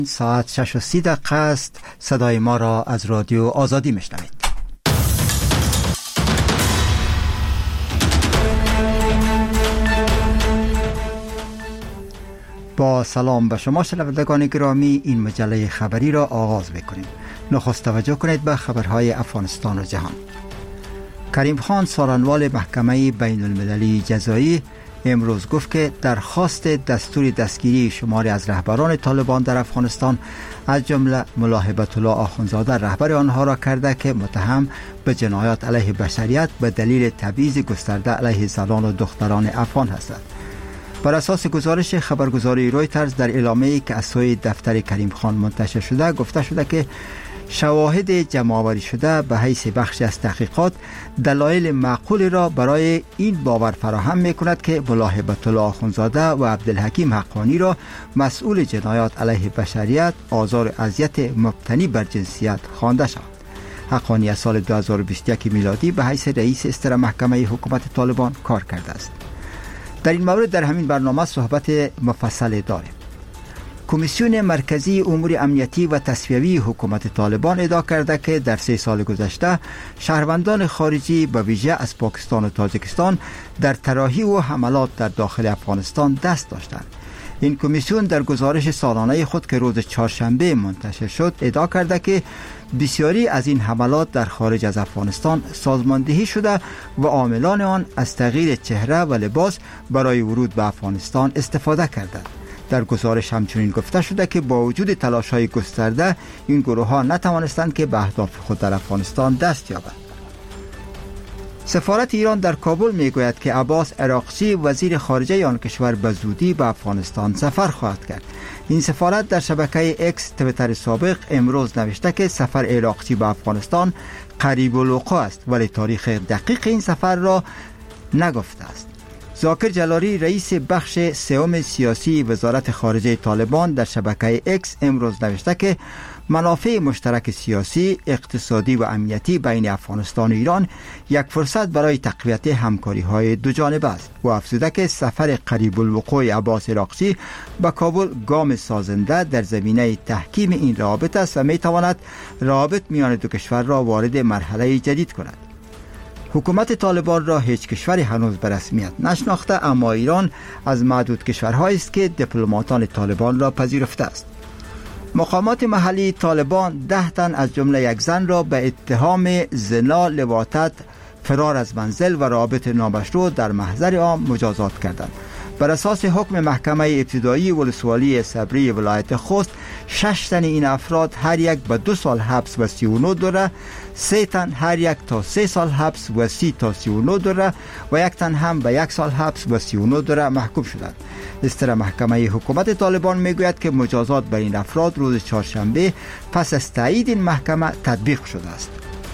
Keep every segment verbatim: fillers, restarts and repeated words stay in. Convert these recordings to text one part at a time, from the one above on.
ساعت شش و سی دقیقه است. صدای ما را از رادیو آزادی میشنوید. با سلام به شما شنوندگان گرامی، این مجله خبری را آغاز می‌کنیم. نخست توجه کنید به خبرهای افغانستان و جهان. کریم خان سارنوال محکمه بین المللی جزایی امروز گفت که درخواست دستور دستگیری شماری از رهبران طالبان در افغانستان از جمله ملا هیبت الله آخوندزاده رهبر آنها را کرده که متهم به جنایات علیه بشریت به دلیل تبعیض گسترده علیه زنان و دختران افغان هستند. بر اساس گزارش خبرگزاری رویترز در اعلامیه‌ای که از سوی دفتر کریم خان منتشر شده گفته شده که شواهد جمع‌آوری شده به حیث بخشی از تحقیقات دلایل معقول را برای این باور فراهم می‌کند که ملا هیبت الله آخوندزاده و عبدالحکیم حقانی را مسئول جنایات علیه بشریت، آزار و اذیت مبتنی بر جنسیت خوانده شد. حقانی از سال دو هزار و بیست و یک میلادی به حیث رئیس استر محکمه حکومت طالبان کار کرده است. در این مورد در همین برنامه صحبت مفصل داریم. کمیسیون مرکزی امور امنیتی و تصفیوی حکومت طالبان ادعا کرده که در سه سال گذشته شهروندان خارجی به ویژه از پاکستان و تاجیکستان در طراحی و حملات در داخل افغانستان دست داشتند. این کمیسیون در گزارش سالانه خود که روز چهارشنبه منتشر شد ادعا کرده که بسیاری از این حملات در خارج از افغانستان سازماندهی شده و عاملان آن از تغییر چهره و لباس برای ورود به افغانستان استفاده کردند. در گزارش همچنین گفته شده که با وجود تلاش‌های گسترده این گروه‌ها نتوانستند که به اهداف خود در افغانستان دست یابند. سفارت ایران در کابل میگوید که عباس عراقچی وزیر خارجه آن کشور به زودی به افغانستان سفر خواهد کرد. این سفارت در شبکه اکس توییتر سابق امروز نوشته که سفر عراقچی به افغانستان قریب الوقوع است ولی تاریخ دقیق این سفر را نگفته است. ذاکر جلالی رئیس بخش سوم سیاسی وزارت خارجه طالبان در شبکه اکس امروز نوشته که منافع مشترک سیاسی، اقتصادی و امنیتی بین افغانستان و ایران یک فرصت برای تقویت همکاری‌های دو جانبه است و افزوده که سفر قریب الوقوع عباس عراقچی به کابل گام سازنده در زمینه تحکیم این روابط است و می‌تواند روابط میان دو کشور را وارد مرحله جدید کند. حکومت طالبان را هیچ کشوری هنوز به رسمیت نشناخته، اما ایران از معدود کشورهایی است که دیپلماتان طالبان را پذیرفته است. مقامات محلی طالبان ده تن از جمله یک زن را به اتهام زنا، لواطت، فرار از منزل و رابط نامشروع در محضر عام مجازات کردند. بر اساس حکم محکمه ابتدایی ولسوالی صبری ولایت خوست، شش تن این افراد هر یک به دو سال حبس و سی و نه دوره، سه تن هر یک تا سه سال حبس و سی تا سی و نه دوره و یک تن هم به یک سال حبس و سی و نه دوره محکوم شدند. استر محکمه حکومت طالبان میگوید که مجازات بر این افراد روز چهارشنبه پس از تایید این محکمه تطبیق شده است.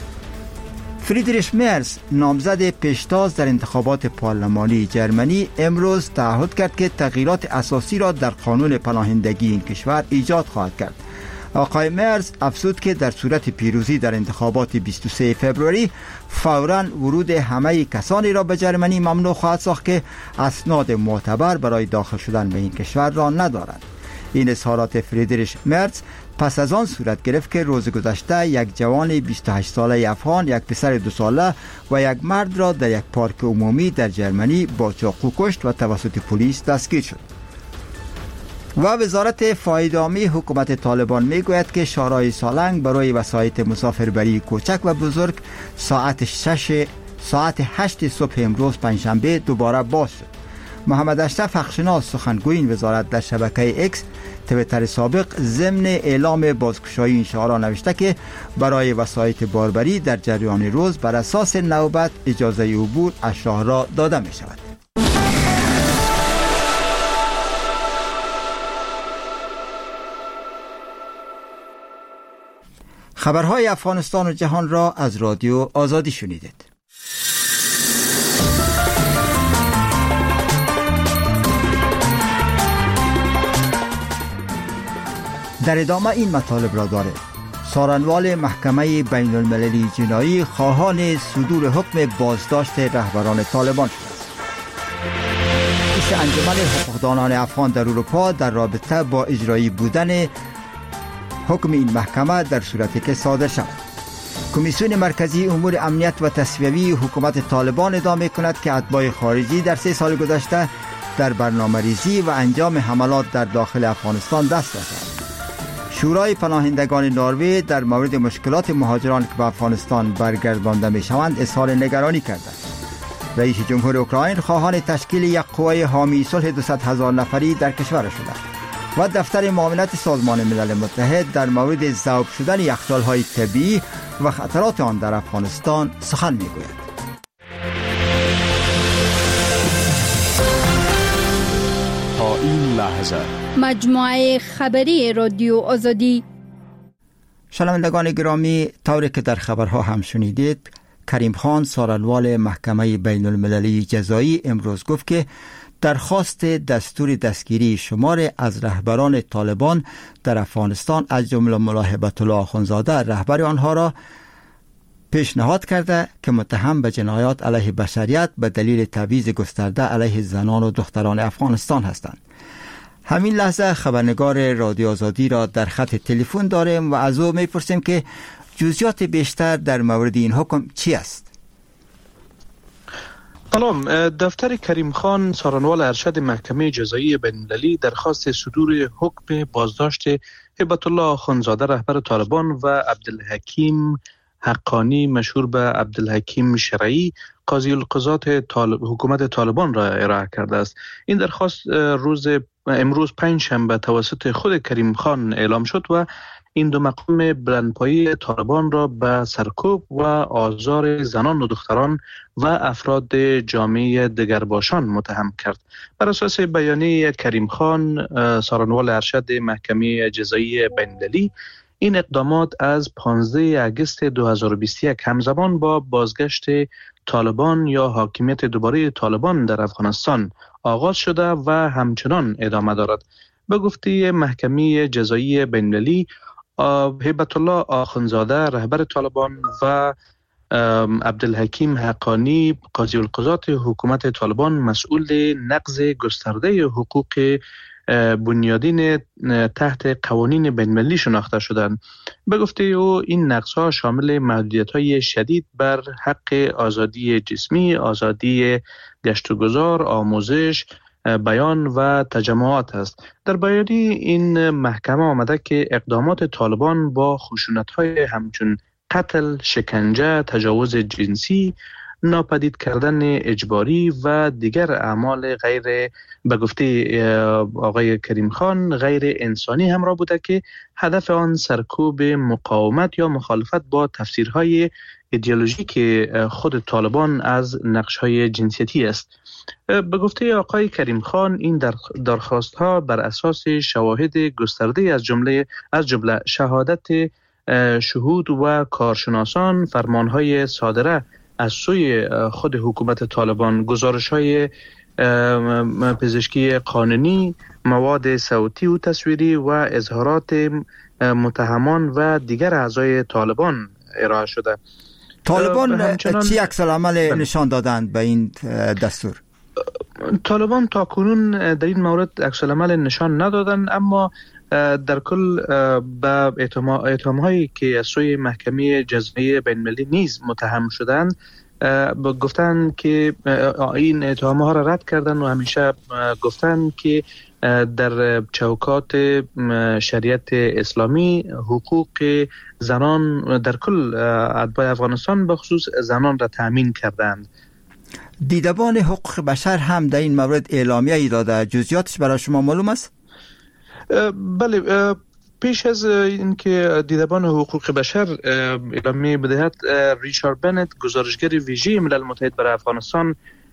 فریدریش مرز نامزد پیشتاز در انتخابات پارلمانی جرمنی امروز تعهد کرد که تغییرات اساسی را در قانون پناهندگی این کشور ایجاد خواهد کرد. آقای مرز افزود که در صورت پیروزی در انتخابات بیست و سوم فوریه فوراً ورود همه کسانی را به جرمنی ممنوع خواهد ساخت که اسناد معتبر برای داخل شدن به این کشور را ندارند. این اظهارات فریدریش مرز پس از آن صورت گرفت که روز گذشته یک جوان بیست و هشت ساله افغان، یک پسر دو ساله و یک مرد را در یک پارک عمومی در جرمنی با چاقو کشت و توسط پلیس دستگیر شد. و وزارت فایدامی حکومت طالبان میگوید که شورای سالنگ برای وسایط مسافربری کوچک و بزرگ ساعت شش ساعت هشت صبح امروز پنجشنبه دوباره باز شد. محمد اشرف حقشناس سخنگوی این وزارت در شبکه اکس توییتر سابق ضمن اعلام بازگشایی این شعار نوشته که برای وسایط باربری در جریان روز بر اساس نوبت اجازه عبور از شاهراه داده می شود. خبرهای افغانستان و جهان را از رادیو آزادی شنیدید. در ادامه این مطالب را دارد. سارنوال محکمه بین المللی جنایی خواهان صدور حکم بازداشت رهبران طالبان شده است. رئیس انجمن حقوقدانان افغان در اروپا در رابطه با اجرایی بودن حکم این محکمه در صورتی که صادر شود. کمیسیون مرکزی امور امنیت و تصفیوی حکومت طالبان ادعا می‌کند که اتباع خارجی در سه سال گذشته در برنامه‌ریزی و انجام حملات در داخل افغانستان دست داشتند. شورای پناهندگان نروژ در مورد مشکلات مهاجران که به افغانستان برگردانده می‌شوند اظهار نگرانی کرده. رئیس جمهور اوکراین خواهان تشکیل یک قوه حامی صلح دویست هزار نفری در کشور شده و دفتر معاونت سازمان ملل متحد در مورد ذوب شدن یخچال‌های طبیعی و خطرات آن در افغانستان سخن می‌گوید. تا این لحظه مجموعه خبری رادیو آزادی. شنوندگان گرامی، طوری که در خبرها هم شنیدید، کریم خان سارنوال محکمه بین المللی جزایی امروز گفت که درخواست دستور دستگیری شمار از رهبران طالبان در افغانستان از جمله ملا هیبت الله آخوندزاده رهبر آنها را پیشنهاد کرده که متهم به جنایات علیه بشریت به دلیل تبعیض گسترده علیه زنان و دختران افغانستان هستند. همین لحظه خبرنگار رادیو آزادی را در خط تلفن داریم و از او میپرسیم که جزئیات بیشتر در مورد این حکم چی است؟ سلام. دفتر کریم خان سارنوال ارشد محکمه جزایی بین‌المللی درخواست صدور حکم بازداشت هیبت الله آخوندزاده رهبر طالبان و عبدالحکیم حقانی مشهور به عبدالحکیم شرعی قاضی القضات طالب حکومت طالبان را ارائه کرده است. این درخواست روز امروز پنج شنبه توسط خود کریم خان اعلام شد و این دو مقام بلندپایه طالبان را به سرکوب و آزار زنان و دختران و افراد جامعه دگرباشان متهم کرد. بر اساس بیانیه کریم خان سارنوال ارشد محکمه جزایی بین‌المللی، این اقدامات از پانزده آگوست دو هزار و بیست و یک همزمان با بازگشت طالبان یا حاکمیت دوباره طالبان در افغانستان آغاز شده و همچنان ادامه دارد. به گفته محکمه جزایی بین‌المللی، هیبت الله آخوندزاده رهبر طالبان و عبدالحکیم حقانی قاضی القضات حکومت طالبان مسئول نقض گسترده حقوق بنیادین تحت قوانین بین‌المللی شناخته شدند. به گفته او این نقض‌ها شامل محدودیت‌های شدید بر حق آزادی جسمی، آزادی گشت و گذار، آموزش، بیان و تجمعات است. در بیانیه این محکمه آمده که اقدامات طالبان با خشونت‌های همچون قتل، شکنجه، تجاوز جنسی، ناپدید کردن اجباری و دیگر اعمال غیر به گفته آقای کریم خان غیر انسانی همراه بوده که هدف آن سرکوب مقاومت یا مخالفت با تفسیرهای ایدئولوژیک خود طالبان از نقش‌های جنسیتی است. به گفته آقای کریم خان این درخواست ها بر اساس شواهد گسترده از جمله از جمله شهادت شهود و کارشناسان، فرمانهای صادره از سوی خود حکومت طالبان، گزارش‌های پزشکی قانونی، مواد صوتی و تصویری و اظهارات متهمان و دیگر اعضای طالبان ارائه شده. طالبان چی عکس‌العمل نشان دادند به این دستور؟ طالبان تا کنون در این مورد عکس‌العمل نشان ندادند، اما در کل به اتهام‌هایی که از سوی محکمه جزایی بین‌المللی نیز متهم شدند گفتند که این اتهام‌ها را رد کردند و همیشه گفتند که در چوکات شریعت اسلامی حقوق زنان در کل اتباع افغانستان به خصوص زنان را تأمین کردند. دیدبان حقوق بشر هم در این مورد اعلامیه‌ای داده، جزئیاتش برای شما معلوم است؟ بله، پیش از اینکه دیدبان حقوق بشر اعلامیه بدهد، ریچارد بنت گزارشگر ویژه ملل متحد برای افغانستان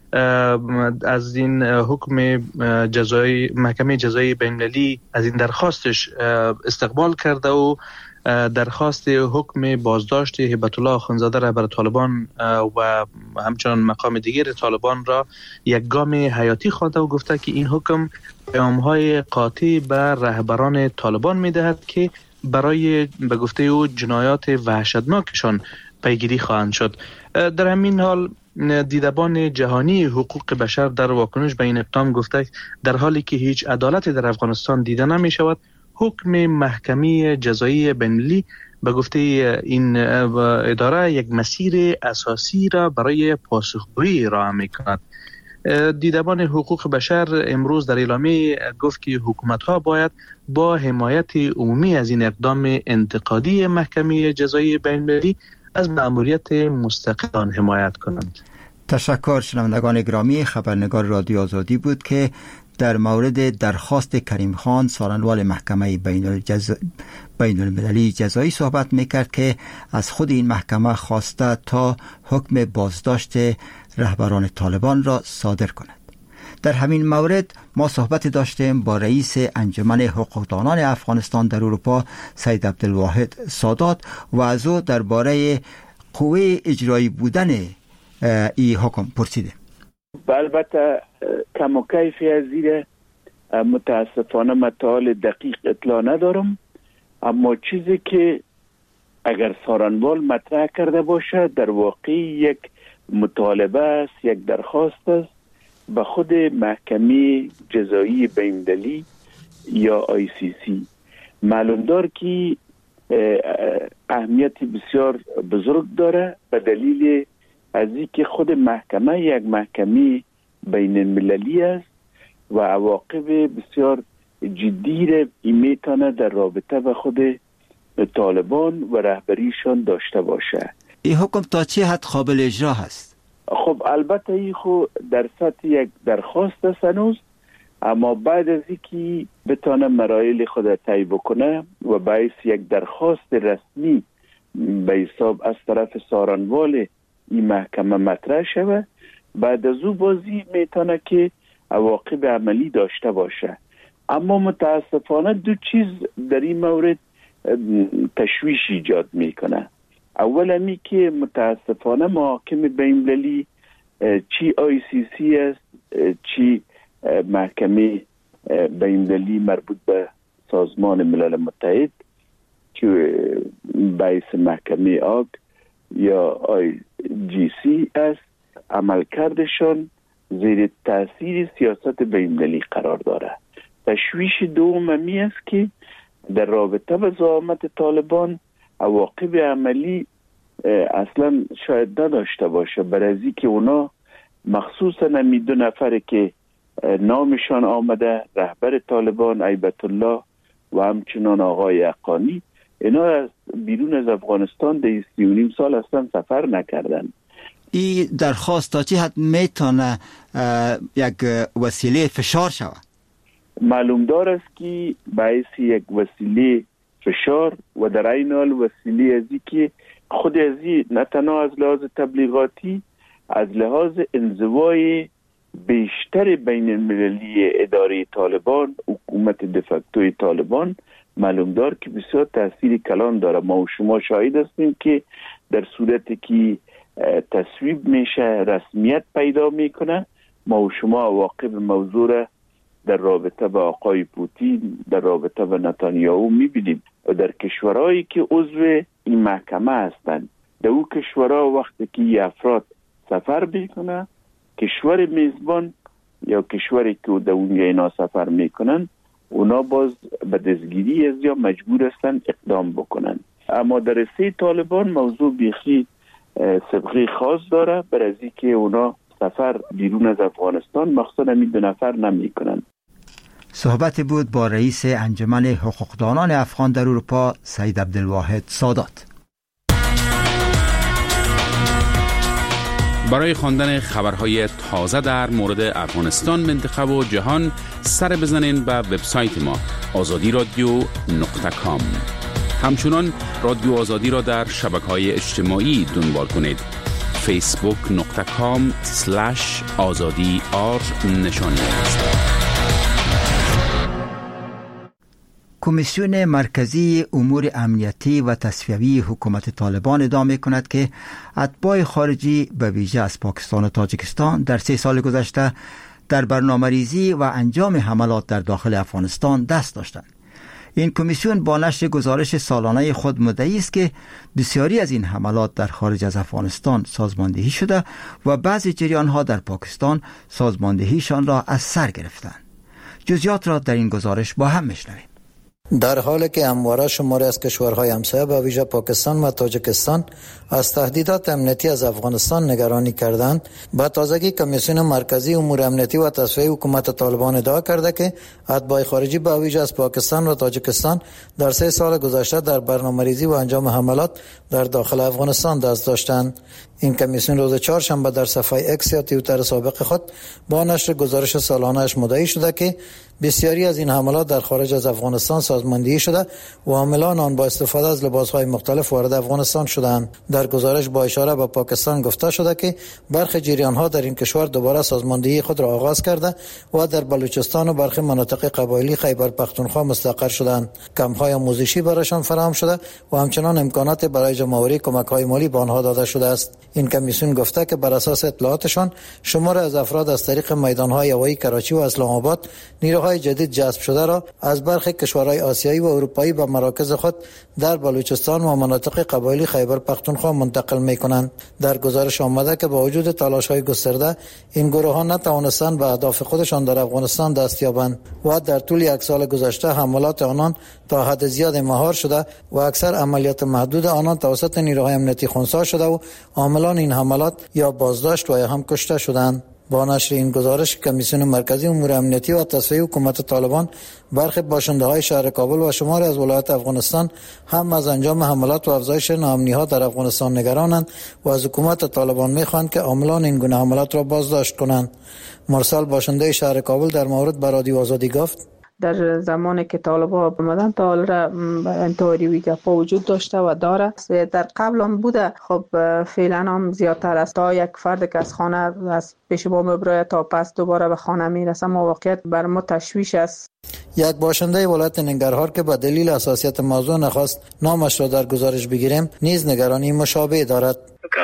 از این حکم جزایی محکمه جزایی بین‌المللی از این درخواستش استقبال کرده و درخواست حکم بازداشت هیبت الله آخوندزاده رهبر طالبان و همچنان مقام دیگر طالبان را یک گام حیاتی خوانده و گفته که این حکم پیام‌های قاطع به رهبران طالبان می‌دهد که برای به گفته او جنایات وحشتناکشان پیگیری خواهند شد. در همین حال دیدبان جهانی حقوق بشر در واکنش به این اقدام گفته در حالی که هیچ عدالتی در افغانستان دیده نمی شود، حکم محکمه جزایی بین‌المللی به گفته این اداره یک مسیر اساسی را برای پاسخگویی ارائه می‌کند. دیدبان حقوق بشر امروز در اعلامیه گفت که حکومت‌ها باید با حمایت عمومی از این اقدام انتقادی محکمه جزایی بین‌المللی از مأموریت مستقل آن حمایت کنند. تشکر. شنوندگان گرامی، خبرنگار رادیو آزادی بود که در مورد درخواست کریم خان سارنوال محکمه بین, الجز... بین المللی جزایی صحبت میکرد که از خود این محکمه خواسته تا حکم بازداشت رهبران طالبان را صادر کند. در همین مورد ما صحبت داشتیم با رئیس انجمن حقوقدانان افغانستان در اروپا سید عبدالواحد سادات و از او درباره قوه اجرایی بودن این حکم پرسیدیم. البته کم و کیفی از زیر متاسفانه مطالع دقیق اطلاع ندارم، اما چیزی که اگر سارنوال مطرح کرده باشه در واقع یک مطالبه است، یک درخواست است به خود محکمه جزایی بین‌المللی یا آی سی سی. معلوم دار که اهمیت بسیار بزرگ داره به دلیل از اینکه خود محکمه یک محکمه بین المللی است و عواقب بسیار جدی را میتونه در رابطه به خود طالبان و رهبریشان داشته باشه. این حکم تا چه حد قابل اجرا هست؟ خب البته این خود در سطح یک درخواست است هنوز، اما بعد از اینکه بتونه مراحل خود طی بکنه و باعث یک درخواست رسمی به حساب از طرف سارنوال این محکمه مطرح شود، بعد از او بازی میتونه که عواقب عملی داشته باشه. اما متاسفانه دو چیز در این مورد تشویش ایجاد میکنه. اولا می که متاسفانه محاکم بین‌المللی چی آی سی سی است چی محکمه بین‌المللی مربوط به سازمان ملل متحد که باعث محکمه آگ یا آی جی سی است، عملکردشان زیر تاثیر سیاست بین‌المللی قرار داره. تشویش دوم می است که در رابطه با زعامت طالبان عواقب عملی اصلا شاید نداشته باشه، برای از اینکه اونا مخصوصا نمی دو نفر که نامشان آمده، رهبر طالبان ایبت الله و همچنان آقای حقانی، اینا از بیرون از افغانستان در سی و نیم سال اصلا سفر نکردن. این درخواست تا چه حد میتونه یک وسیله فشار شود؟ معلوم دار است که باعث یک وسیله فشار و در این حال وسیله ازی که خود ازی نه تنها از لحاظ تبلیغاتی، از لحاظ انزوای بیشتر بین المللی اداره طالبان، حکومت دفکتوی طالبان، معلوم دار که بسیار تاثیر کلان داره. ما و شما شاهد هستیم که در صورتی که تصویب میشه، رسمیت پیدا میکنه، ما و شما عواقب موضوع را در رابطه با آقای پوتین، در رابطه با نتانیاهو میبینیم و در کشورهایی که عضو این محکمه هستند. در او کشورها وقتی که این افراد سفر میکنه، کشور میزبان یا کشوری که در اونجا اینا سفر میکنن، اونا باز به دستگیری از یا مجبور هستن اقدام بکنن. اما در سه طالبان موضوع بیخی سابقه خاص داره، برای از اینکه اونا سفر بیرون از افغانستان مخصوصا همین دو نفر نمی کنن. صحبت بود با رئیس انجمن حقوقدانان افغان در اروپا سید عبدالواحد سادات. برای خواندن خبرهای تازه در مورد افغانستان، منطقه و جهان سر بزنین به وبسایت ما آزادی رادیو نقطه کام. همچنان رادیو آزادی را در شبکه‌های اجتماعی دنبال کنید. فیسبوک نقطه کام سلش آزادی آر نشانی است. کمیسیون مرکزی امور امنیتی و تصفیوی حکومت طالبان ادعا می‌کند که اتباع خارجی به ویژه از پاکستان و تاجیکستان در سه سال گذشته در برنامه‌ریزی و انجام حملات در داخل افغانستان دست داشتند. این کمیسیون با نشر گزارش سالانه خود مدعی است که بسیاری از این حملات در خارج از افغانستان سازماندهی شده و بعضی جریان‌ها در پاکستان سازماندهیشان را از سر گرفتند. جزئیات را در این گزارش با هم می‌شنویم. در حالی که همواره شماری از کشورهای همسایه به ویژه پاکستان و تاجیکستان از تهدیدات امنیتی از افغانستان نگرانی کردند، به تازگی کمیسیون مرکزی امور امنیتی و تصفیه حکومت طالبان ادعا کرده که اتباع خارجی به ویژه از پاکستان و تاجیکستان در سه سال گذشته در برنامه‌ریزی و انجام حملات در داخل افغانستان دست داشتند. این کمیسیون روز چهارشنبه در صفحه اکس یا توییتر سابق خود با نشر گزارش سالانه‌اش مدعی شده که بسیاری از این حملات در خارج از افغانستان سازماندهی شده و حاملان آن با استفاده از لباسهای مختلف وارد افغانستان شدند. در گزارش با اشاره به پاکستان گفته شده که برخی جریان‌ها در این کشور دوباره سازماندهی خود را آغاز کرده و در بلوچستان و برخی مناطق قبایلی خیبر پختونخوا مستقر شدند. کمپ‌های آموزشی برایشان فراهم شده و همچنان امکانات برای جمع‌آوری کمک‌های مالی به آنها داده شده است. این کمیسیون گفته که بر اساس اطلاعاتشان شمار از افراد از طریق میدان‌های هوایی کراچی و اسلام آباد نیروهای جدید جذب شده را از برخی کشورهای آسیایی و اروپایی به مراکز خود در بلوچستان و مناطق قبایلی خیبر پختونخوا منتقل می‌کنند. در گزارش آمده که با وجود تلاش‌های گسترده این گروه‌ها نتوانستند به اهداف خودشان در افغانستان دست یابند و در طول یک سال گذشته حملات آنان تا حد زیاد مهار شده و اکثر عملیات محدود آنان توسط نیروهای امنیتی خنثی شده و عاملان این حملات یا بازداشت و یا هم کشته شدند. با نشر این گزارش کمیسیون مرکزی امور امنیتی و تصفیه حکومت طالبان برخی باشنده‌های شهر کابل و شماری از ولایات افغانستان هم از انجام حملات و افزایش ناامنی‌ها در افغانستان نگرانند و از حکومت طالبان می‌خواهند که عاملان این گونه حملات را بازداشت کنند. مرسل باشنده شهر کابل در مورد به رادیو آزادی گفت: در زمانی که طالبان آمدن تا حال را انتحاری ویژه وجود داشته و داره. در قبل هم بوده، خب فعلا هم زیادتر است. تا یک فرد که از خانه از پیش با مبرای تا پس دوباره به خانه میرسه، موقعیت بر ما تشویش است. یک باشنده ولایت ننگرهار که به دلیل حساسیت موضوع نخواست نامش را در گزارش بگیریم نیز نگرانی مشابه دارد.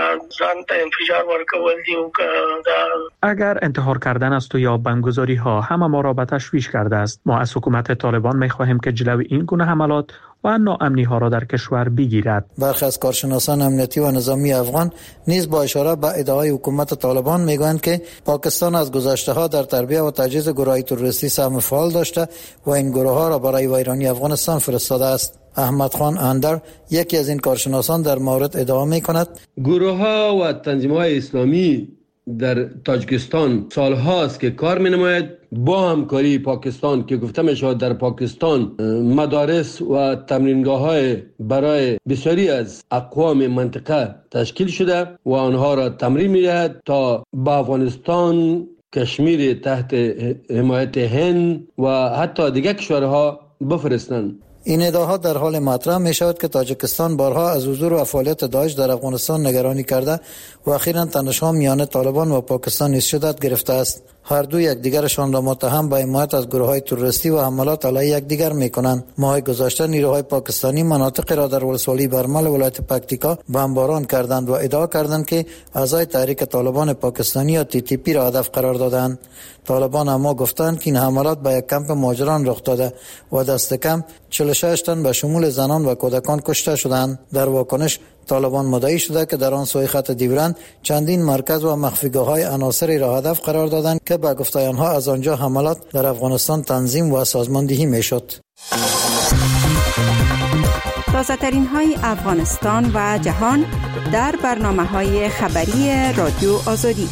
اگر انتحار کردن است و یا بمبگذاری ها همه ما را به تشویش کرده است. ما از حکومت طالبان می خواهیم که جلوی این گونه حملات و ناامنی ها را در کشور بگیرد. برخی از کارشناسان امنیتی و نظامی افغان نیز با اشاره به ادعای حکومت طالبان میگویند که پاکستان از گذشته ها در تربیت و تجهیز گروه‌های تروریستی سهم فعال داشته و این گروه ها را برای ویرانی افغانستان فرستاده است. احمد خان اندر یکی از این کارشناسان در مورد ادعا می کند: گروه ها و تنظیم های اسلامی در تاجیکستان سال هاست که کار می نماید با همکاری پاکستان که گفته می شود در پاکستان مدارس و تمرینگاه های برای بسیاری از اقوام منطقه تشکیل شده و آنها را تمرین می دهد تا با افغانستان، کشمیر تحت حمایت هند و حتی دیگر کشورها بفرستند. این ادعاها در حال مطرح می شود که تاجیکستان بارها از حضور و فعالیت داعش در افغانستان نگرانی کرده و اخیراً تنش‌ها میان طالبان و پاکستان نیز شدت گرفته است. هر دو یکدیگرشان را متهم به حمایت از گروه‌های تروریستی و حملات علیه یکدیگر می‌کنند. ماه گذشته نیروهای پاکستانی مناطق را در ولسوالی برمل ولایت پکتیکا بمباران کردند و ادعا کردند که اعضای تحریک طالبان پاکستانی یا تی تی پی را هدف قرار دادند. طالبان اما گفتند که این حملات به یک کمپ مهاجران رخ داده و دست کم چهل و شش تن به شمول زنان و کودکان کشته شدند. در واکنش طالبان مدعی شده که در آن سوی خط دیورند چندین مرکز و مخفیگاه‌های عناصری را هدف قرار دادند که به گفته آنها از آنجا حملات در افغانستان تنظیم و سازماندهی میشد. تازه‌ترین های افغانستان و جهان در برنامه‌های خبری رادیو آزادی.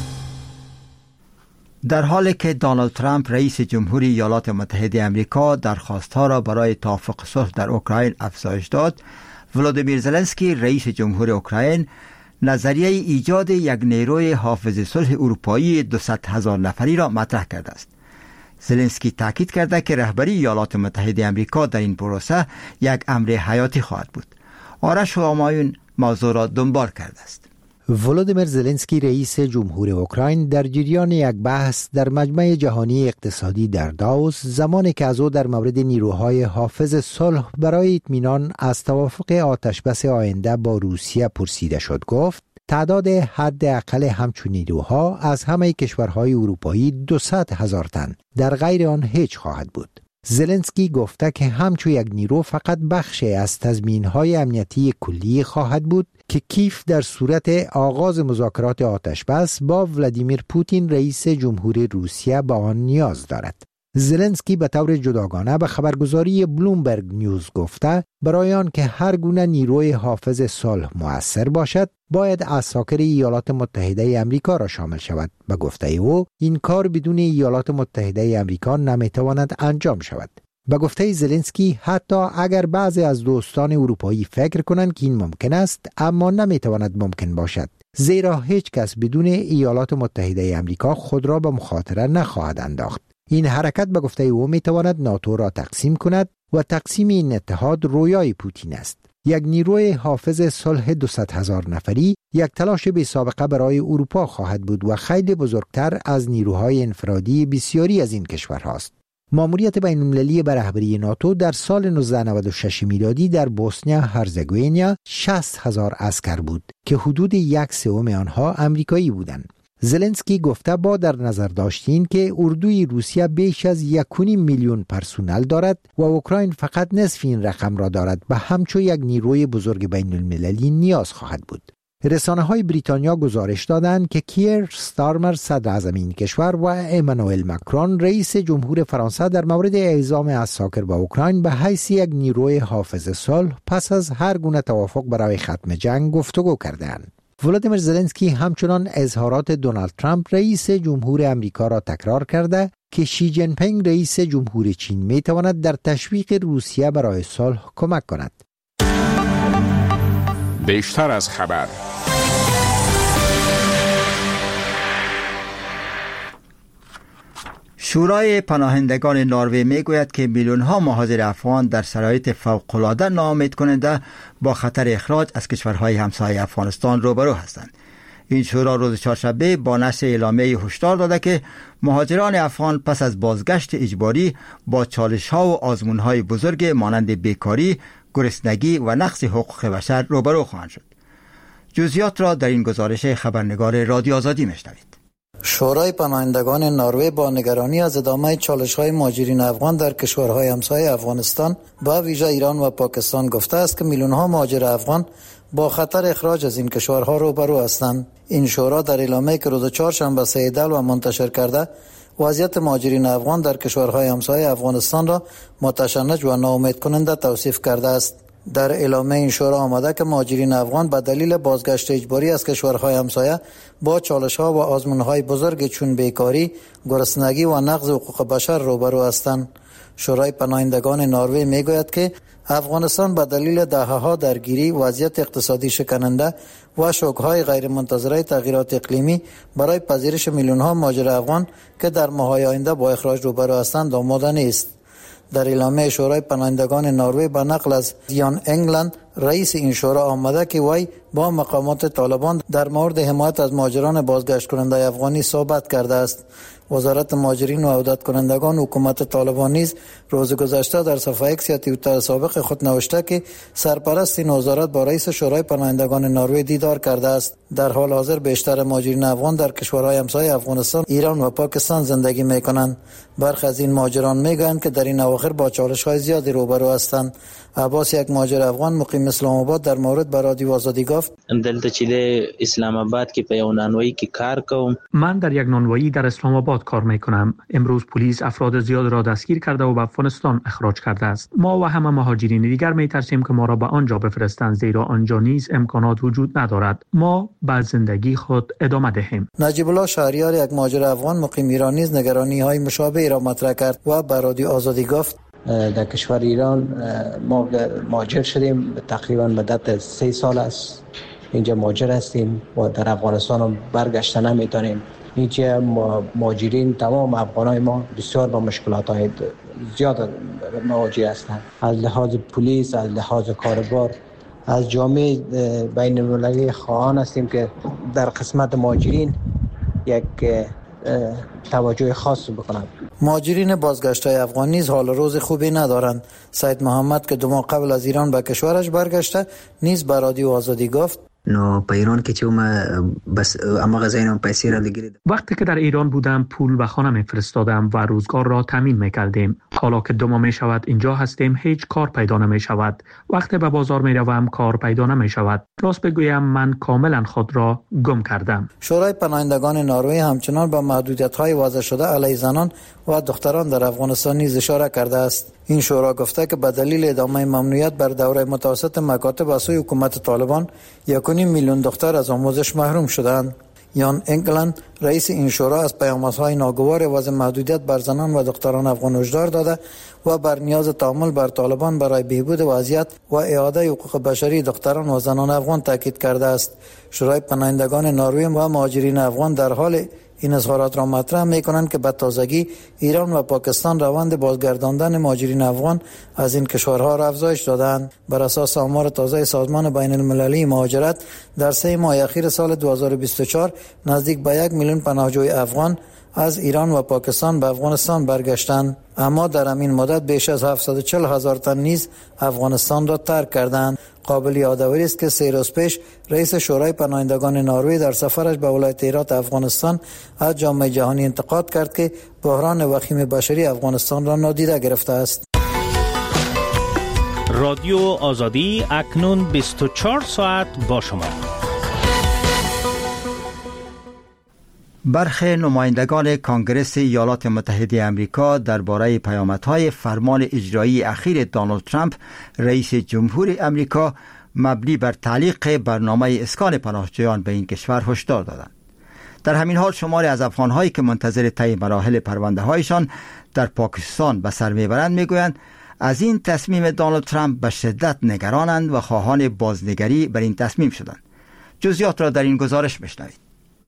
در حالی که دونالد ترامپ رئیس جمهوری ایالات متحده آمریکا درخواست‌ها را برای توافق صلح در اوکراین افزایش داد، ولادیمیر زلنسکی رئیس جمهور اوکراین نظریه ایجاد یک نیروی حافظ صلح اروپایی دویست هزار نفری را مطرح کرده است. زلنسکی تاکید کرده که رهبری ایالات متحده آمریکا در این پروسه یک امر حیاتی خواهد بود. آرش همایون موضوع را دنبال کرده است. ولادیمیر زلنسکی رئیس جمهور اوکراین در جریان یک بحث در مجمع جهانی اقتصادی در داووس، زمانی که از او در مورد نیروهای حافظ صلح برای اطمینان از توافق آتشبس آینده با روسیه پرسیده شد، گفت تعداد حداقل همچون نیروها از همه کشورهای اروپایی دویست هزار تن، در غیر آن هیچ خواهد بود. زلنسکی گفته که همچون یک نیرو فقط بخشی از تضمین‌های امنیتی کلی خواهد بود که کیف در صورت آغاز مذاکرات آتشبس با ولادیمیر پوتین رئیس جمهور روسیه به آن نیاز دارد. زلنسکی به طور جداگانه به خبرگزاری بلومبرگ نیوز گفته برای آن که هر گونه نیروی حافظ صلح مؤثر باشد باید عساکر ایالات متحده آمریکا را شامل شود. به گفته او این کار بدون ایالات متحده آمریکا نمیتواند انجام شود. به گفته زلنسکی حتی اگر بعضی از دوستان اروپایی فکر کنند که این ممکن است، اما نمیتواند ممکن باشد، زیرا هیچ کس بدون ایالات متحده آمریکا خود را به مخاطره نخواهد انداخت. این حرکت به گفته او میتواند ناتو را تقسیم کند و تقسیم این اتحاد رویای پوتین است. یک نیروی حافظ صلح دویست هزار نفری یک تلاش بی سابقه برای اروپا خواهد بود و خیلی بزرگتر از نیروهای انفرادی بسیاری از این کشورهاست. ماموریت بین‌المللی به رهبری ناتو در سال نوزده نود و شش میلادی در بوسنیا هرزگوینیا شصت هزار عسکر بود که حدود یک سوم آنها امریکایی بودند. زلنسکی گفته با در نظر داشتین که اردوی روسیه بیش از یک و نیم میلیون پرسونل دارد و اوکراین فقط نصف این رقم را دارد و همچون یک نیروی بزرگ بین المللی نیاز خواهد بود. رسانه های بریتانیا گزارش دادند که کیر ستارمر صدر اعظم این کشور و امانوئل مکرون رئیس جمهور فرانسه در مورد اعزام عساکر به اوکراین به حیث یک نیروی حافظ صلح پس از هر گونه توافق برای ختم جنگ گفتگو کردند. ولادیمیر زلنسکی همچنان اظهارات دونالد ترامپ رئیس جمهور امریکا را تکرار کرده که شی جین پینگ رئیس جمهور چین می تواند در تشویق روسیه برای صلح کمک کند. بیشتر از خبر. شورای پناهندگان نروژ میگوید که میلیون ها مهاجر افغان در شرایط فوق‌العاده ناامید کننده با خطر اخراج از کشورهای همسایه افغانستان روبرو هستند. این شورا روز چهارشنبه با نشر اعلامیه هشدار داده که مهاجران افغان پس از بازگشت اجباری با چالش ها و آزمون های بزرگ مانند بیکاری، گرسنگی و نقض حقوق بشر روبرو خواهند شد. جزئیات را در این گزارش خبرنگار رادیو آزادی میشنوید. شورای پناهندگان نروژ با نگرانی از ادامه چالش‌های مهاجرین افغان در کشورهای همسایه افغانستان با ویژه ایران و پاکستان گفته است که میلیون‌ها مهاجر افغان با خطر اخراج از این کشورها روبرو هستند. این شورا در اعلامیه‌ای که روز چهارشنبه صادر و منتشر کرده وضعیت مهاجرین افغان در کشورهای همسایه افغانستان را متشنج و ناامید کننده توصیف کرده است. در اعلامیه این شورا آمده که مهاجرین افغان به دلیل بازگشت اجباری از کشورهای همسایه با چالش‌ها و آزمون‌های بزرگ چون بیکاری، گرسنگی و نقض حقوق بشر روبرو هستند. شورای پناهندگان نروژ میگوید که افغانستان به دلیل دهه‌ها درگیری، وضعیت اقتصادی شکننده و شوک‌های غیرمنتظره تغییرات اقلیمی برای پذیرش میلیون‌ها مهاجر افغان که در ماه‌های آینده با اخراج روبرو هستند آماده نیست. در اعلامیه شورای پناهندگان نروژ به نقل از دیان انگلند رئیس این شورا آمده که وی با مقامات طالبان در مورد حمایت از مهاجران بازگشت کننده افغانی صحبت کرده است. وزارت مهاجرین و عودت کنندگان حکومت طالبان نیز روز گذشته در صفحه ایکس یا توییتر سابق خود نوشته که سرپرست این وزارت با رئیس شورای پناهندگان نروژ دیدار کرده است. در حال حاضر بیشتر مهاجرین افغان در کشورهای همسایه افغانستان، ایران و پاکستان زندگی می‌کنند. برخی از این مهاجران میگویند که در این اواخر با چالش‌های زیادی روبرو هستند. عباس، یک مهاجر افغان مقیم اسلام آباد، در مورد به رادیو آزادی گفت: دلته چې د اسلام آباد کې په یو نانوایی کې کار کوم. من در یک نانوایی در اسلام آباد کار میکنم. امروز پلیس افراد زیاد را دستگیر کرده و به افغانستان اخراج کرده است. ما و همه مهاجرین دیگر میترسیم که ما را به آنجا بفرستند، زیرا آنجا نیز امکانات وجود ندارد ما به زندگی خود ادامه دهیم. نجیب الله شهریار، یک مهاجر افغان مقیم ایران، نیز نگرانی های مشابه را مطرح کرد و به رادیو آزادی گفت: در کشور ایران ما مهاجر شدیم، تقریبا مدت سه سال است اینجا مهاجر هستیم و در افغانستان هم برگشته نمیتونیم. اینجا مهاجرین، تمام افغانای ما بسیار با مشکلات های زیاد مواجه هستند، از لحاظ پلیس، از لحاظ کاربار، از جامعه بین المللی خواهان هستیم که در قسمت مهاجرین یک توجه خاص بکنند. مهاجرین بازگشته افغان نیز حال روز خوبی ندارند. سید محمد که دو ماه قبل از ایران به کشورش برگشته نیز به رادیو آزادی گفت: نو په ایران کې چې ما بس اما غذاینم پیسې را لګیره. وقتی که در ایران بودم پول به خانه میفرستادم و روزگار را تامین میکردیم. حالا که دو ماه میشود اینجا هستیم هیچ کار پیدا نمیشود. وقتی به بازار میروم کار پیدا نمیشود. راست بگویم من کاملا خود را گم کردم. شورای پناهندگان نروژ همچنان با محدودیت‌های واضح شده علیه زنان و دختران در افغانستان نیز اشاره کرده است. این شورا گفته که به دلیل ادامه ممنوعیت بر دوره متوسط مکاتب از سوی حکومت طالبان یک و نیم میلیون دختر از آموزش محروم شدند. یان انگلند رئیس این شورا از پیامدهای ناگوار وضع محدودیت بر زنان و دختران افغان هشدار داده و بر نیاز تعامل بر طالبان برای بهبود وضعیت و اعاده حقوق بشری دختران و زنان افغان تاکید کرده است. شورای پناهندگان نروژ و مهاجرین افغان در حال این اظهارات را مطرح می‌کنند که به تازگی ایران و پاکستان روند بازگرداندن مهاجرین افغان از این کشورها را افزایش دادند. بر اساس آمار تازه سازمان بین المللی مهاجرت در سه ماه اخیر سال دو هزار و بیست و چهار نزدیک به یک میلیون پناهجوی افغان از ایران و پاکستان به افغانستان برگشتند، اما در همین مدت بیش از هفتصد و چهل هزار تن نیز افغانستان را ترک کردند. قابل یادآوری است که سه روز پیش رئیس شورای پناهندگان نروژ در سفرش به ولایت هرات افغانستان از جامعه جهانی انتقاد کرد که بحران وخیم بشری افغانستان را نادیده گرفته است. رادیو آزادی اکنون بیست و چهار ساعت با شما. برخی نمایندگان کانگرس ایالات متحده آمریکا درباره پیامدهای فرمان اجرایی اخیر دونالد ترامپ رئیس جمهور آمریکا مبنی بر تعلیق برنامه اسکان پناهجویان به این کشور هشدار دادند. در همین حال شماری از افغان‌هایی که منتظر طی مراحل پرونده‌هایشان در پاکستان به سر میبرند میگویند از این تصمیم دونالد ترامپ به شدت نگرانند و خواهان بازنگری بر این تصمیم شدند. جزئیات را در این گزارش میشنوید.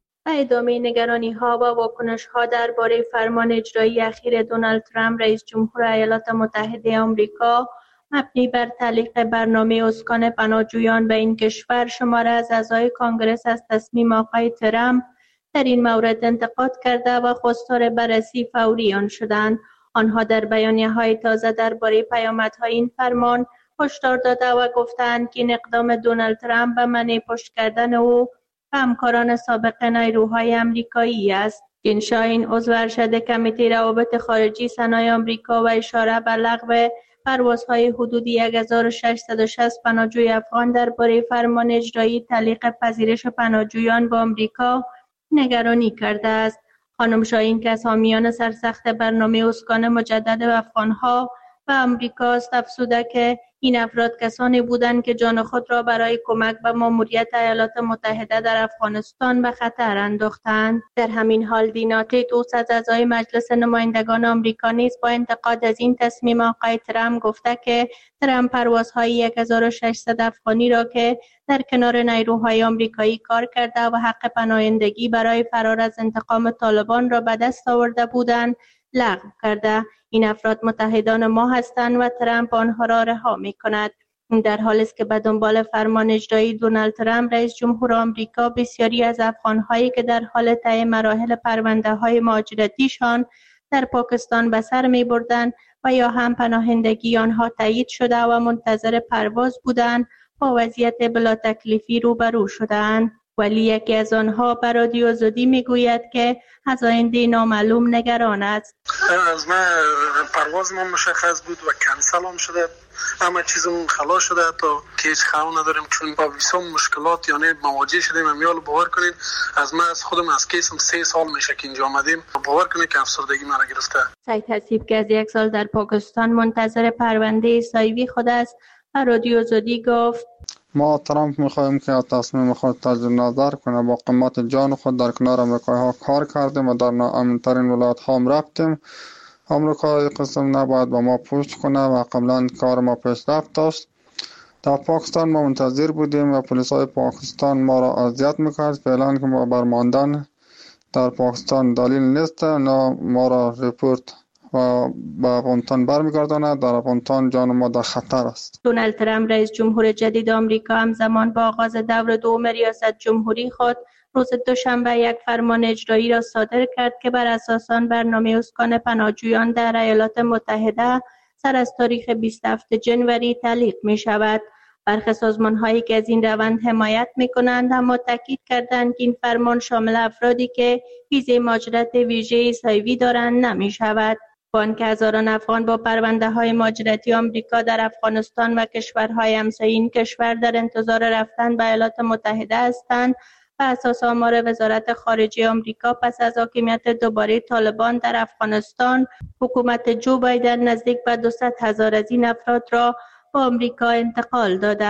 ادامه نگرانی ها و واکنش ها درباره فرمان اجرایی اخیر دونالد ترامپ رئیس جمهور ایالات متحده آمریکا مبنی بر تعلیق برنامه اسکان پناهجویان به این کشور، شماره از اعضای کانگرس از تصمیم آقای ترامپ در این مورد انتقاد کرده و خواستار بررسی فوری آن شدند. آنها در بیانیه های تازه درباره پیامدهای این فرمان هشدار داده و گفتند که این اقدام دونالد ترامپ به منع پشت کردن او و همکاران سابق نیروهای آمریکایی است. جین شاین عضو ارشد کمیته روابط خارجی سنای آمریکا و اشاره به لغو پروازهای حدودی هزار و ششصد و شصت پناهجوی افغان درباره فرمان اجرایی تعلیق پذیرش پناهجویان به آمریکا نگرانی کرده است. خانم شاین که از حامیان سرسخت برنامه اسکان مجدد افغانها و آمریکا است، افزوده که این افراد کسانی بودند که جان خود را برای کمک به ماموریت ایالات متحده در افغانستان به خطر انداختند. در همین حال دینا تیتوس از اعضای مجلس نمایندگان آمریکا نیز با انتقاد از این تصمیم آقای ترامپ گفته که ترامپ پروازهای هزار و ششصد افغانی را که در کنار نیروهای آمریکایی کار کرده و حق پناهندگی برای فرار از انتقام طالبان را به دست آورده بودند لغو کرده. این افراد متحدان ما هستند و ترامپ آنها را رها می کند. این در حالی است که به دنبال فرمان اجرایی دونالد ترامپ رئیس جمهور آمریکا بسیاری از افغان‌هایی که در حال طی مراحل پرونده‌های مهاجرتیشان در پاکستان به سر می‌بردند و یا هم پناهندگی آنها تایید شده و منتظر پرواز بودند با وضعیت بلا تکلیفی روبرو شدند. ولی یکی از آنها به رادیو آزادی میگوید که از آینده نامعلوم نگران است. از من پرواز ما مشخص بود و کنسل هم شده، همه چیزمون خلاص شده تا که هیچ خبر نداریم، چون با ویزا مشکلات یعنی مواجه شدیم. امیال باور کنین از من از خودم از کیسم سه سال میشه که اینجا آمدیم، باور کنین که افسردگی مرا گرفته. سعید حسیب که از یک سال در پاکستان منتظر پرونده سایوی خود است و رادیو آزادی گفت ما ترامپ میخواهیم که تصمیم خود تجدید نظر کنه. با قیمت جان خود در کنار امریکایی ها کار کردیم و در ناامن ترین ولایت ها هم رفتیم. امریکا قسم نباید با ما پشت کنه و قبلا کار ما پیشرفت داشت. در پاکستان ما منتظر بودیم و پلیس های پاکستان ما را اذیت میکرد. فعلا که ما برماندن در پاکستان دلیل نیست، نه ما را ریپورت و به افغانستان برمیگرداند. در افغانستان جان ما در خطر است. دونالد ترامپ رئیس جمهور جدید آمریکا همزمان با آغاز دور دوم ریاست جمهوری خود روز دوشنبه یک فرمان اجرایی را صادر کرد که بر اساس آن برنامه اسکان پناهجویان در ایالات متحده سر از تاریخ بیست و هفتم ژانویه تعلیق می شود. برخی سازمان‌هایی که از این روند حمایت می‌کنند اما تاکید کردند که این فرمان شامل افرادی که ویزای مهاجرت ویژه سایوی دارند نمی‌شود. با آنکه هزاران افغان با پرونده‌های مهاجرتی آمریکا در افغانستان و کشورهای همسایه این کشور در انتظار رفتن به ایالات متحده هستند، بر اساس آمار وزارت خارجه آمریکا پس از حاکمیت دوباره طالبان در افغانستان، حکومت جو بایدن نزدیک به دویست هزار از این افراد را به آمریکا انتقال داده